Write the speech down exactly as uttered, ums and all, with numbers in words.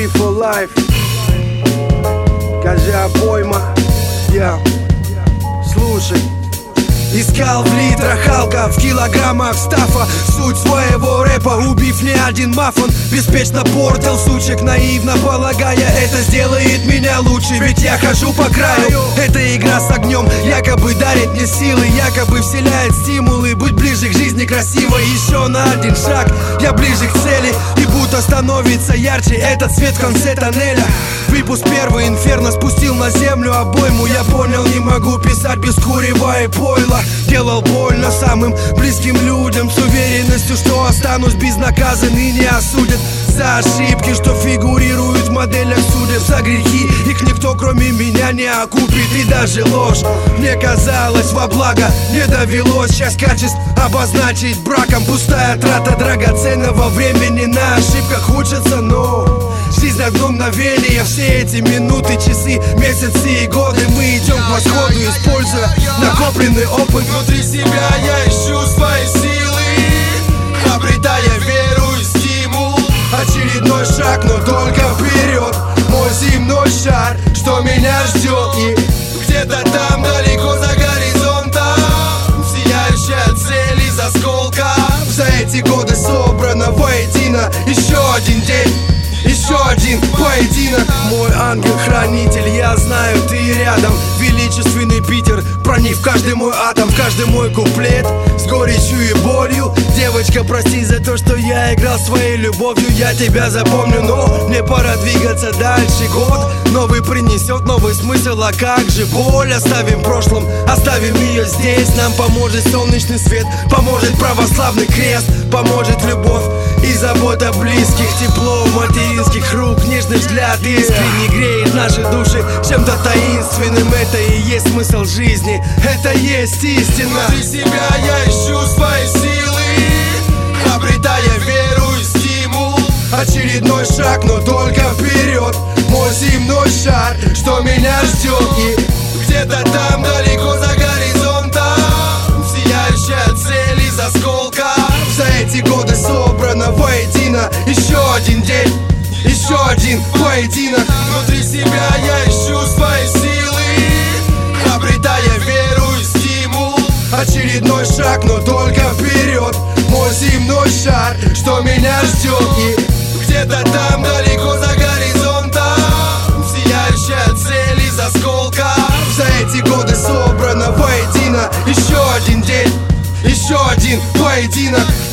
be for life. Скажи обойма, я слушай. Искал в литрах алка, в килограммах стафа. Суть своего рэпа, убив не один мафон, беспечно портил сучек, наивно полагая, это сделает меня лучше. Ведь я хожу по краю, эта игра с огнем якобы дарит мне силы, якобы вселяет стимулы быть ближе к жизни красиво. Еще на один шаг, я ближе к цели, и будто становится ярче этот свет в конце тоннеля. Выпуск первый, инферно спустил на землю обойму. Я понял, не могу писать без курева и пойла. Делал больно самым близким людям, с уверенностью, что останусь безнаказан и не осудят за ошибки, что фигурируют в моделях судеб. За грехи их никто кроме меня не окупит. И даже ложь мне казалось во благо не довелось часть качеств обозначить браком. Пустая трата драгоценного времени, на ошибках учатся, но жизнь одно мгновение. Все эти минуты, часы, месяцы и годы мы идем к восходу, используя накопленный опыт. Внутри себя я ищу свои силы, обретая веру и стимул. Очередной шаг, но только вперед. Мой земной шар, что меня ждет. И где-то там далеко за горизонтом сияющая цель из осколка. За эти годы собрано воедино еще один день, еще один поединок. Мой ангел-хранитель, я знаю, ты рядом. Величественный Питер, проник в каждый мой атом, в каждый мой куплет с горечью и болью. Девочка, прости за то, что я играл своей любовью. Я тебя запомню, но мне пора двигаться дальше. Год новый принесет новый смысл, а как же боль? Оставим в прошлом, оставим ее здесь. Нам поможет солнечный свет, поможет православный крест, поможет любовь и забота близких, тепло материнских рук, нежный взгляд искренне греет наши души чем-то таинственным. Это и есть смысл жизни, это есть истина. Внутри себя я ищу свои силы, обретая веру и стимул. Очередной шаг, но только вперед. Мой земной шар, что меня ждет. И где-то там далеко за горизонтом сияющая цель из осколка. За эти годы собрано воедино еще один день, еще один поединок. Внутри себя я ищу свои силы, обретая веру и стимул. Очередной шаг, но только вперед. Мой земной шар, что меня ждет. И где-то там далеко за горизонтом сияющая цель из осколка. За эти годы собрано воедино еще один день, еще один поединок.